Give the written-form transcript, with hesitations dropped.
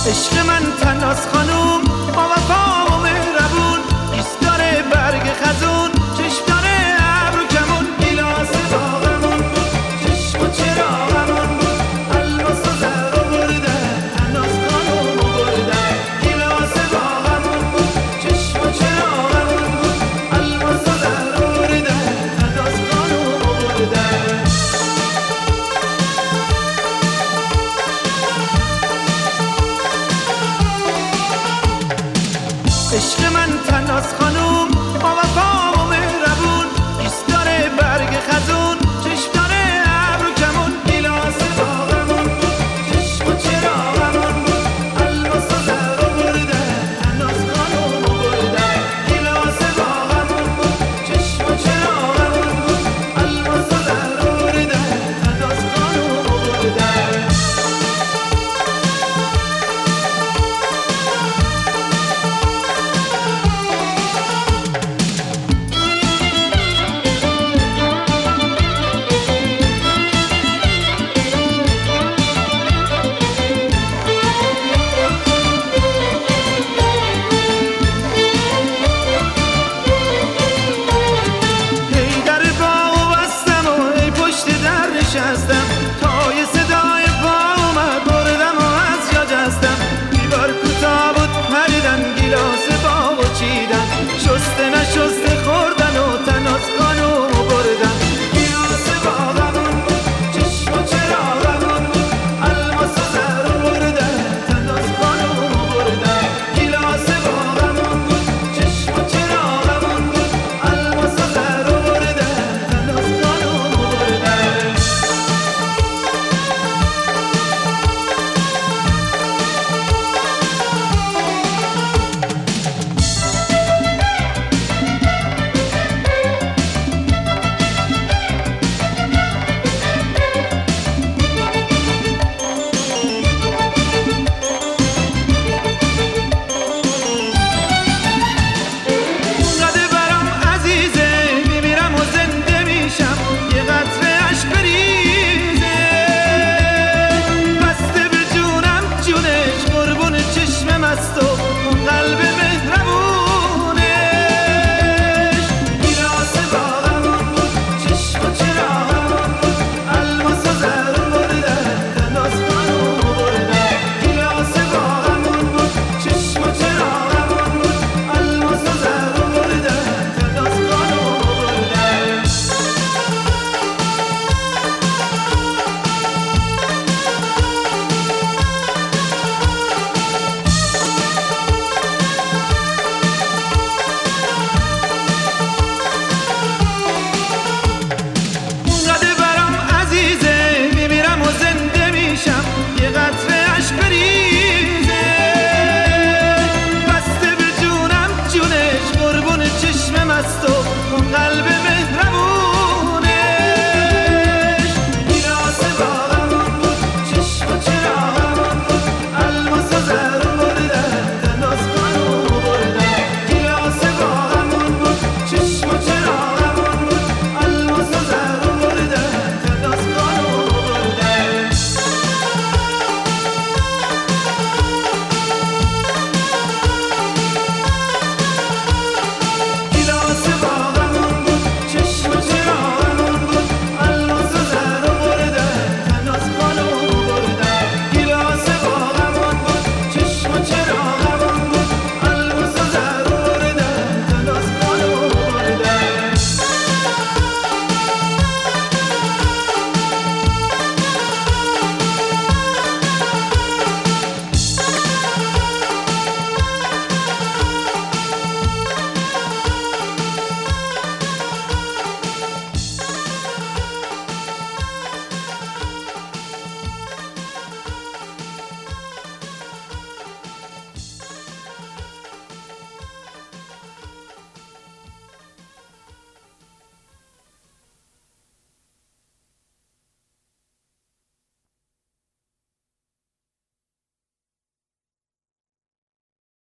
عشق من تناس خانوم با وفا و مهربون، ایستاره برگ خزون، چشم داره ابر و کمون، گیلاس باغمون بود، چشم و چراغمون بود، الماس و زر و برده، تناس خانوم و برده. گیلاس باغمون بود، چشم و چراغمون بود، الماس و زر و برده، تناس خانوم و برده. عشق من تناس خانوم با وفا و مهربون، ایستاره برگ خزون، چشم داره ابر و کمون، گیلاس باغمون بود، چشم و چراغمون بود، الماس و زر و برده، تناس خانوم و برده. گیلاس باغمون بود، چشم و چراغمون بود، الماس و زر و برده، تناس خانوم و برده. نشستم تا یه صدای پا اومد، بردم و از جا جستم، دیوار کوتاه بود پریدن، گیلاس باغ و چیدن، شسته نشسته خوردن و تناس خانوم و بردن. گیلاس باغمون بود، چشم و چراغمون بود، الماس و زر و بردن، تناس خانوم و بردن. گیلاس باغمون بود، چشم و چراغمون بود، الماس و زر و بردن، تناس خانوم و بردن. قلب